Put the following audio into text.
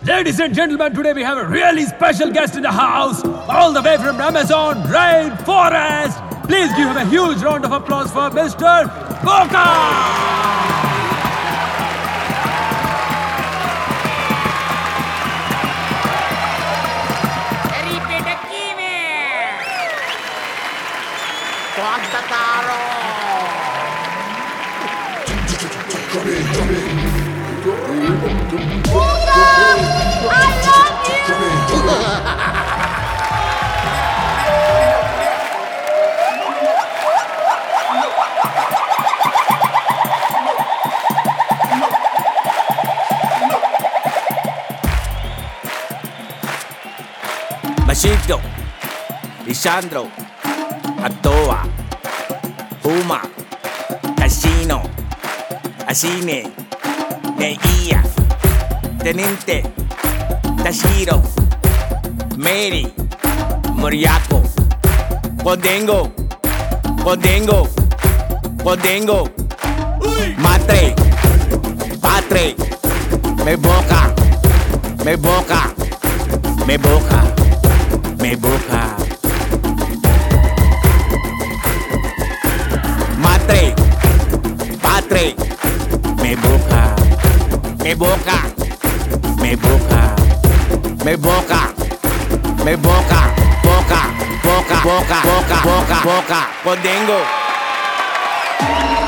Ladies and gentlemen, today we have a really special guest in the house, all the way from Amazon rainforest. Please give him a huge round of applause for Mr. Boca! Machito, Lisandro, Atoa, Puma, Casino, Asine, Neia, Teniente, Tashiro, Mary, Moriaco, Podengo, Podengo, Podengo, Matre, Patre, Me Boca, Me Boca, Me Boca. Me boca. Matre, patre, me boca. Me boca, me boca. Me boca, me boca. Boca, boca, boca, boca, boca, boca. Podengo.